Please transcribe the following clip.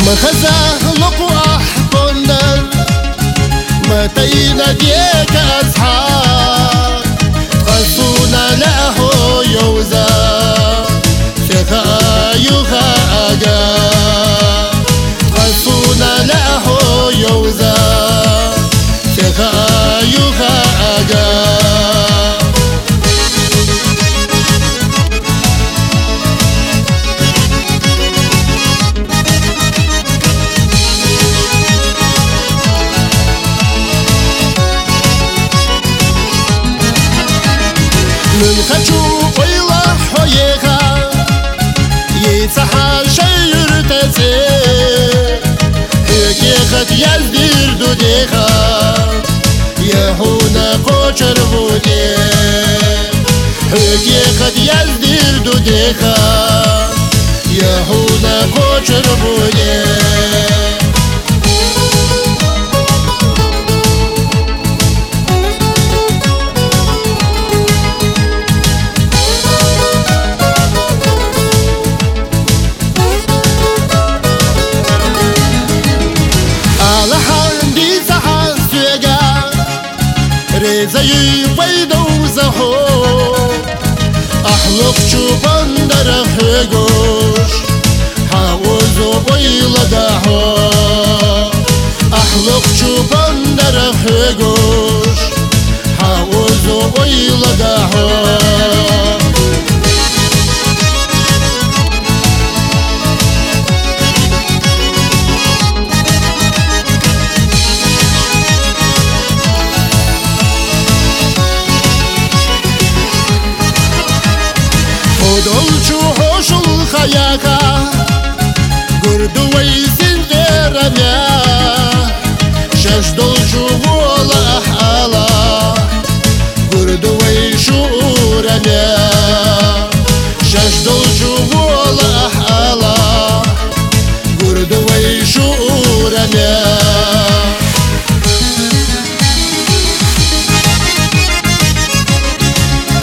مخزهلق وأحضنر متينا ديك أصحاب خصونا له يوزا فيها يوها أجا خصونا له يوزا فيها يوها أجا من خجو قيلا حيها يتسحى شير تسي هيك خد يزدير دوديها يهونا قوشر بودي هيك خد يزدير دوديها يهونا قوشر بودي زي ويدو زهو أحلق شوفان در حقوش حاوزو بيلا دهو أحلق شوفان در حقوش حاوزو بيلا دهو دولچو هوشل خیاکا